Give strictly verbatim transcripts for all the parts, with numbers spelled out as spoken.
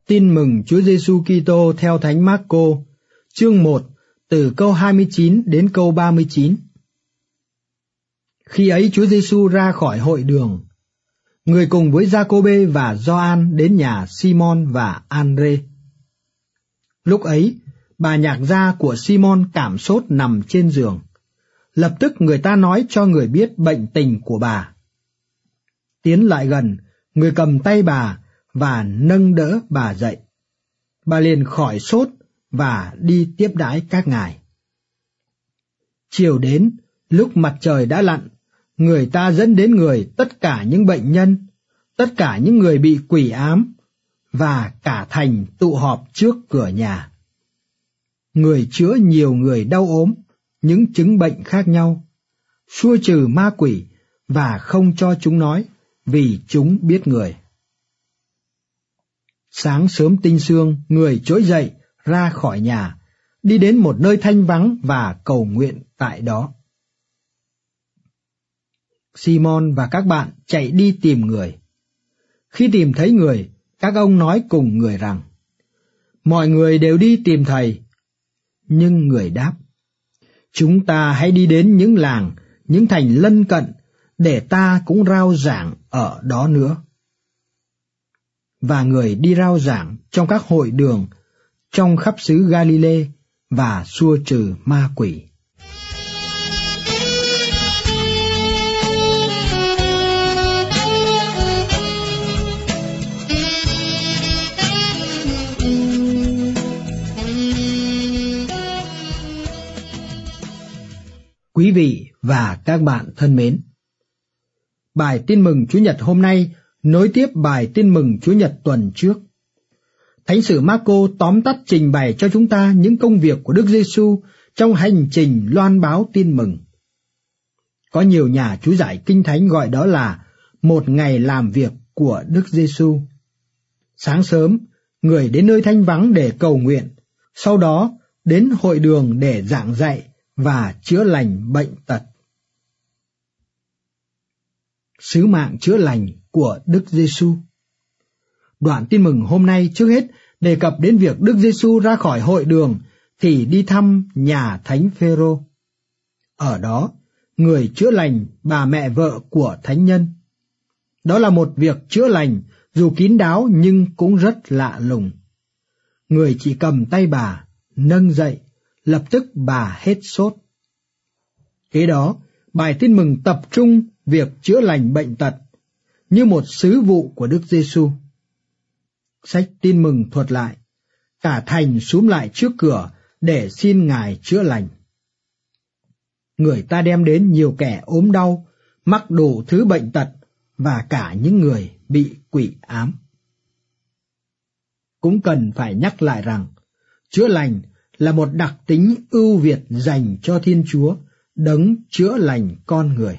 Tin mừng Chúa Giêsu Kitô theo Thánh Mác-cô, chương một, từ câu hai mươi chín đến câu ba mươi chín. Khi ấy Chúa Giêsu ra khỏi hội đường, người cùng với Gia-cô-bê và Gioan đến nhà Simon và An-rê. Lúc ấy, bà nhạc gia của Simon cảm sốt nằm trên giường. Lập tức người ta nói cho người biết bệnh tình của bà. Tiến lại gần, người cầm tay bà và nâng đỡ bà dậy. Bà liền khỏi sốt và đi tiếp đãi các ngài. Chiều đến, lúc mặt trời đã lặn, người ta dẫn đến người tất cả những bệnh nhân, tất cả những người bị quỷ ám, và cả thành tụ họp trước cửa nhà. Người chữa nhiều người đau ốm, những chứng bệnh khác nhau, xua trừ ma quỷ và không cho chúng nói, vì chúng biết người. Sáng sớm tinh sương, người trỗi dậy ra khỏi nhà, đi đến một nơi thanh vắng và cầu nguyện tại đó. Simon và các bạn chạy đi tìm người. Khi tìm thấy người, các ông nói cùng người rằng, mọi người đều đi tìm thầy. Nhưng người đáp, chúng ta hãy đi đến những làng, những thành lân cận, để ta cũng rao giảng ở đó nữa. Và người đi rao giảng trong các hội đường, trong khắp xứ Galile, và xua trừ ma quỷ. Quý vị và các bạn thân mến, bài tin mừng Chúa Nhật hôm nay nối tiếp bài tin mừng Chúa Nhật tuần trước. Thánh sử Mác-cô tóm tắt trình bày cho chúng ta những công việc của Đức Giêsu trong hành trình loan báo tin mừng. Có nhiều nhà chú giải Kinh Thánh gọi đó là một ngày làm việc của Đức Giêsu. Sáng sớm, người đến nơi thanh vắng để cầu nguyện, sau đó đến hội đường để giảng dạy và chữa lành bệnh tật. Sứ mạng chữa lành của Đức Giêsu. Đoạn tin mừng hôm nay trước hết đề cập đến việc Đức Giêsu ra khỏi hội đường thì đi thăm nhà Thánh Phêrô. Ở đó, người chữa lành bà mẹ vợ của thánh nhân. Đó là một việc chữa lành dù kín đáo nhưng cũng rất lạ lùng. Người chỉ cầm tay bà, nâng dậy, lập tức bà hết sốt. Kế đó, bài tin mừng tập trung việc chữa lành bệnh tật như một sứ vụ của Đức Giêsu. Sách tin mừng thuật lại, cả thành xúm lại trước cửa để xin Ngài chữa lành. Người ta đem đến nhiều kẻ ốm đau, mắc đủ thứ bệnh tật và cả những người bị quỷ ám. Cũng cần phải nhắc lại rằng, chữa lành là một đặc tính ưu việt dành cho Thiên Chúa, đấng chữa lành con người.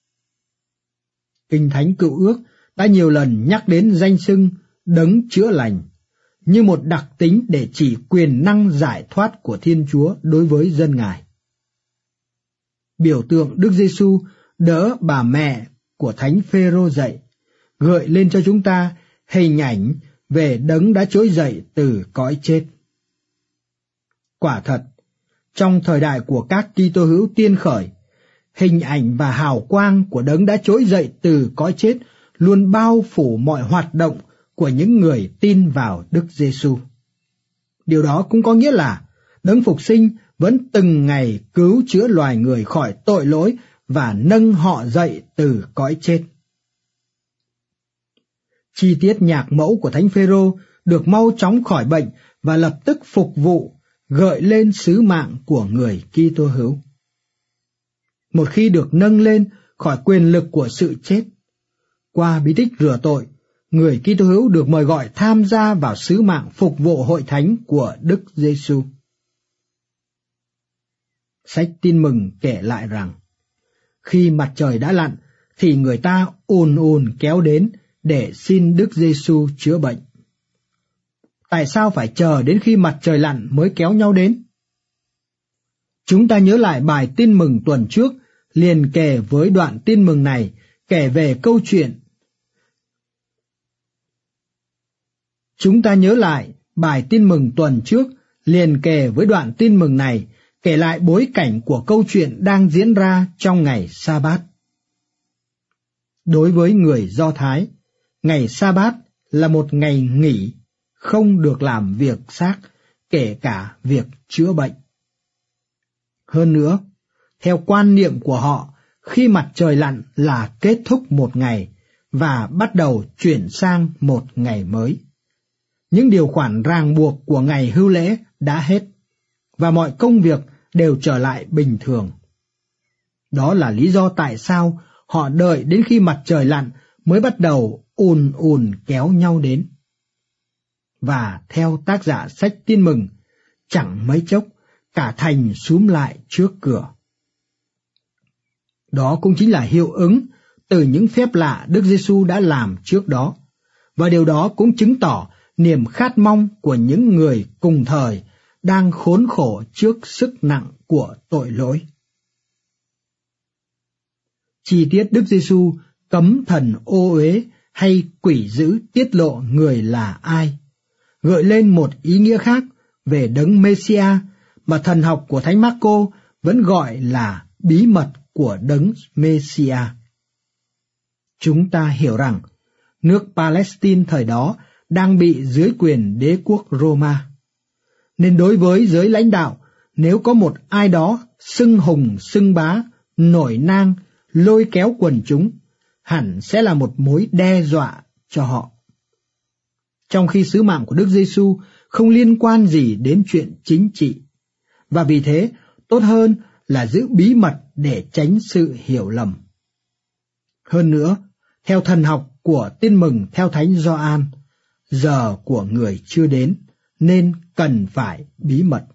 Kinh Thánh Cựu Ước đã nhiều lần nhắc đến danh xưng đấng chữa lành như một đặc tính để chỉ quyền năng giải thoát của Thiên Chúa đối với dân Ngài. Biểu tượng Đức Giêsu đỡ bà mẹ của Thánh Phêrô dậy, gợi lên cho chúng ta hình ảnh về đấng đã trỗi dậy từ cõi chết. Quả thật, trong thời đại của các Kitô hữu tiên khởi, hình ảnh và hào quang của đấng đã trỗi dậy từ cõi chết luôn bao phủ mọi hoạt động của những người tin vào Đức Giêsu. Điều đó cũng có nghĩa là đấng phục sinh vẫn từng ngày cứu chữa loài người khỏi tội lỗi và nâng họ dậy từ cõi chết. Chi tiết nhạc mẫu của Thánh Phêrô được mau chóng khỏi bệnh và lập tức phục vụ, gợi lên sứ mạng của người Kitô hữu. Một khi được nâng lên khỏi quyền lực của sự chết, qua bí tích rửa tội, người Kitô hữu được mời gọi tham gia vào sứ mạng phục vụ hội thánh của Đức Giêsu. Sách tin mừng kể lại rằng, khi mặt trời đã lặn thì người ta ùn ùn kéo đến để xin Đức Giêsu chữa bệnh. Tại sao phải chờ đến khi mặt trời lặn mới kéo nhau đến? Chúng ta nhớ lại bài tin mừng tuần trước liền kề với đoạn tin mừng này, kể về câu chuyện Chúng ta nhớ lại bài tin mừng tuần trước liền kề với đoạn tin mừng này, kể lại bối cảnh của câu chuyện đang diễn ra trong ngày Sa-bát. Đối với người Do Thái, ngày Sa-bát là một ngày nghỉ, không được làm việc xác, kể cả việc chữa bệnh. Hơn nữa, theo quan niệm của họ, khi mặt trời lặn là kết thúc một ngày và bắt đầu chuyển sang một ngày mới. Những điều khoản ràng buộc của ngày hưu lễ đã hết, và mọi công việc đều trở lại bình thường. Đó là lý do tại sao họ đợi đến khi mặt trời lặn mới bắt đầu ùn ùn kéo nhau đến. Và theo tác giả sách Tin Mừng, chẳng mấy chốc cả thành xúm lại trước cửa. Đó cũng chính là hiệu ứng từ những phép lạ Đức Giêsu đã làm trước đó, và điều đó cũng chứng tỏ niềm khát mong của những người cùng thời đang khốn khổ trước sức nặng của tội lỗi. Chi tiết Đức Giêsu cấm thần ô uế hay quỷ dữ tiết lộ người là ai, gợi lên một ý nghĩa khác về đấng Mêsia mà thần học của Thánh Mác-cô vẫn gọi là bí mật của đấng Mêsia. Chúng ta hiểu rằng nước Palestine thời đó đang bị dưới quyền đế quốc Roma, nên đối với giới lãnh đạo, nếu có một ai đó xưng hùng xưng bá, nổi nang, lôi kéo quần chúng, hẳn sẽ là một mối đe dọa cho họ. Trong khi sứ mạng của Đức Giêsu không liên quan gì đến chuyện chính trị, và vì thế tốt hơn là giữ bí mật để tránh sự hiểu lầm. Hơn nữa, theo thần học của Tin Mừng theo Thánh Gioan, giờ của người chưa đến, nên cần phải bí mật.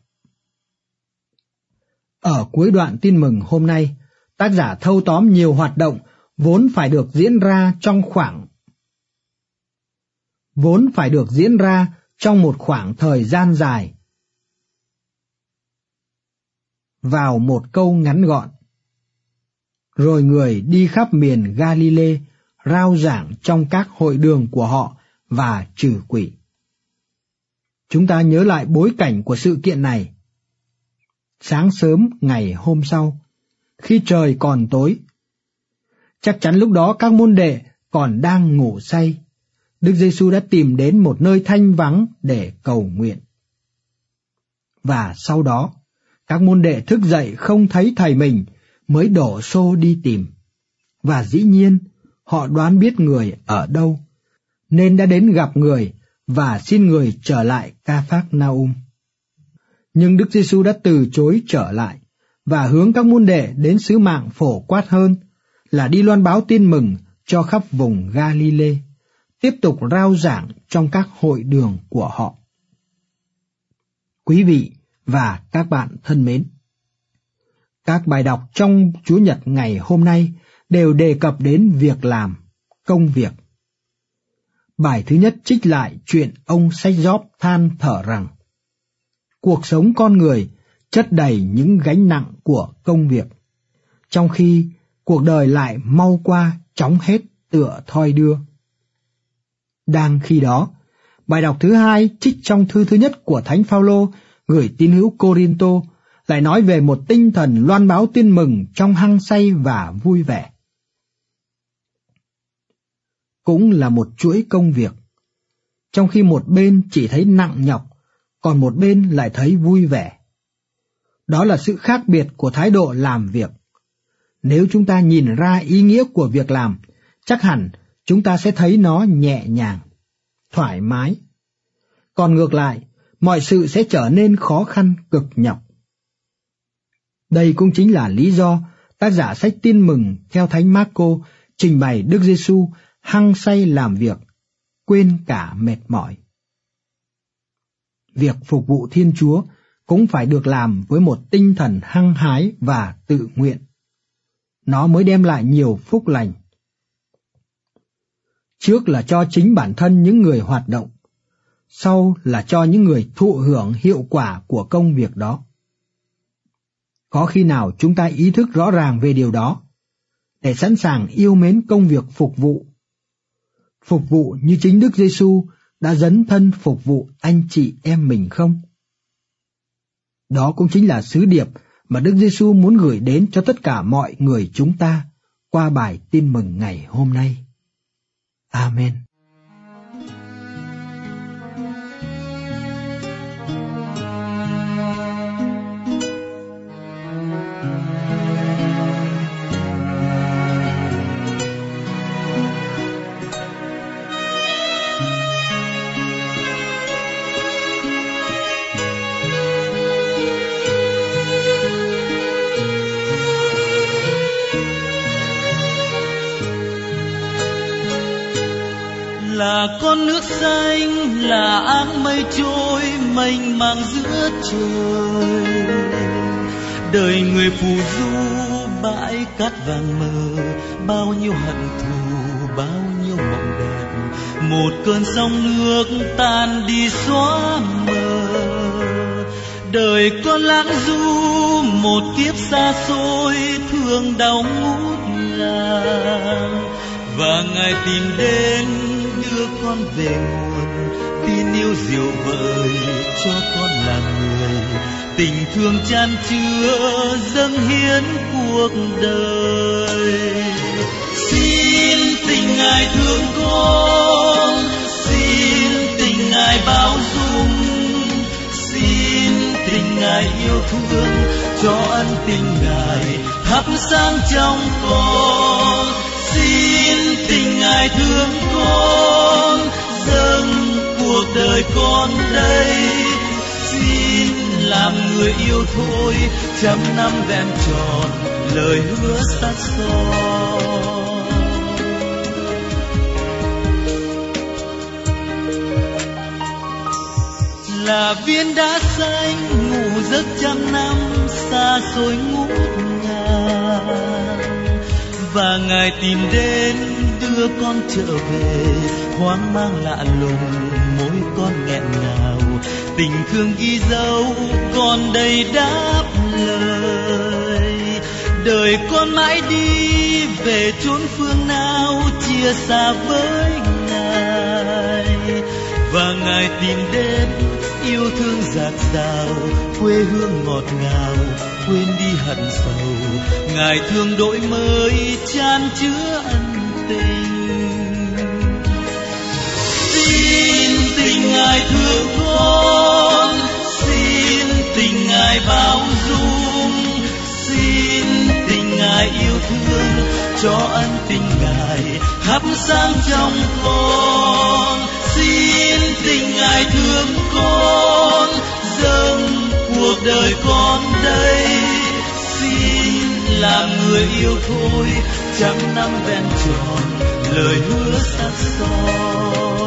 Ở cuối đoạn Tin Mừng hôm nay, tác giả thâu tóm nhiều hoạt động vốn phải được diễn ra trong khoảng vốn phải được diễn ra trong một khoảng thời gian dài vào một câu ngắn gọn. Rồi người đi khắp miền Galilee, rao giảng trong các hội đường của họ và trừ quỷ. Chúng ta nhớ lại bối cảnh của sự kiện này. Sáng sớm ngày hôm sau, khi trời còn tối, chắc chắn lúc đó các môn đệ còn đang ngủ say, Đức Giêsu đã tìm đến một nơi thanh vắng để cầu nguyện. Và sau đó, các môn đệ thức dậy không thấy thầy mình, mới đổ xô đi tìm. Và dĩ nhiên, họ đoán biết người ở đâu, nên đã đến gặp người và xin người trở lại Ca-phác-na-um. Nhưng Đức Giêsu đã từ chối trở lại và hướng các môn đệ đến sứ mạng phổ quát hơn là đi loan báo tin mừng cho khắp vùng Galilee, tiếp tục rao giảng trong các hội đường của họ. Quý vị và các bạn thân mến, các bài đọc trong Chúa Nhật ngày hôm nay đều đề cập đến việc làm, công việc. Bài thứ nhất trích lại chuyện ông Sách Gióp than thở rằng cuộc sống con người chất đầy những gánh nặng của công việc, trong khi cuộc đời lại mau qua chóng hết tựa thoi đưa. Đang khi đó, bài đọc thứ hai trích trong thư thứ nhất của Thánh Phao-lô gửi tín hữu Cô-rin-tô lại nói về một tinh thần loan báo tin mừng trong hăng say và vui vẻ. Cũng là một chuỗi công việc, trong khi một bên chỉ thấy nặng nhọc, còn một bên lại thấy vui vẻ. Đó là sự khác biệt của thái độ làm việc. Nếu chúng ta nhìn ra ý nghĩa của việc làm, chắc hẳn chúng ta sẽ thấy nó nhẹ nhàng, thoải mái. Còn ngược lại, mọi sự sẽ trở nên khó khăn cực nhọc. Đây cũng chính là lý do tác giả sách Tin Mừng theo Thánh Mác-cô trình bày Đức Giêsu hăng say làm việc, quên cả mệt mỏi. Việc phục vụ Thiên Chúa cũng phải được làm với một tinh thần hăng hái và tự nguyện. Nó mới đem lại nhiều phúc lành. Trước là cho chính bản thân những người hoạt động, sau là cho những người thụ hưởng hiệu quả của công việc đó. Có khi nào chúng ta ý thức rõ ràng về điều đó, để sẵn sàng yêu mến công việc phục vụ? Phục vụ như chính Đức Giêsu đã dấn thân phục vụ anh chị em mình không? Đó cũng chính là sứ điệp mà Đức Giêsu muốn gửi đến cho tất cả mọi người chúng ta qua bài tin mừng ngày hôm nay. Amen. Là con nước xanh, là áng mây trôi mênh mang giữa trời. Đời người phù du bãi cát vàng mờ, bao nhiêu hận thù, bao nhiêu mộng đẹp. Một cơn sóng nước tan đi xóa mờ. Đời con lãng du một kiếp xa xôi, thương đau ngút ngàn. Và Ngài tìm đến đưa con về nguồn, tin yêu diệu vời cho con là người. Tình thương chan chứa dâng hiến cuộc đời. Xin tình Ngài thương con, xin tình Ngài bao dung, xin tình Ngài yêu thương, cho ân tình Ngài thắp sáng trong con. Xin tình Ngài thương con, dâng cuộc đời con đây. Xin làm người yêu thôi, trăm năm vẹn tròn lời hứa sát son. Là viên đá xanh ngủ giấc trăm năm, xa xôi ngút ngàn. Và Ngài tìm đến đưa con trở về, hoang mang lạ lùng môi con nghẹn ngào. Tình thương ghi dấu con đầy đáp lời. Đời con mãi đi về chốn phương nào, chia xa với Ngài. Và Ngài tìm đến yêu thương dạt dào, quê hương ngọt ngào, quên đi hận sầu. Ngài thương đổi mới chan chứa ân tình. Xin tình Ngài thương con, xin tình Ngài bao dung, xin tình Ngài yêu thương, cho ân tình Ngài thắp sáng trong con. Xin tình Ngài thương con, dâng cuộc đời con đây. Xin làm người yêu thôi, trăm năm vẹn tròn lời hứa sát son.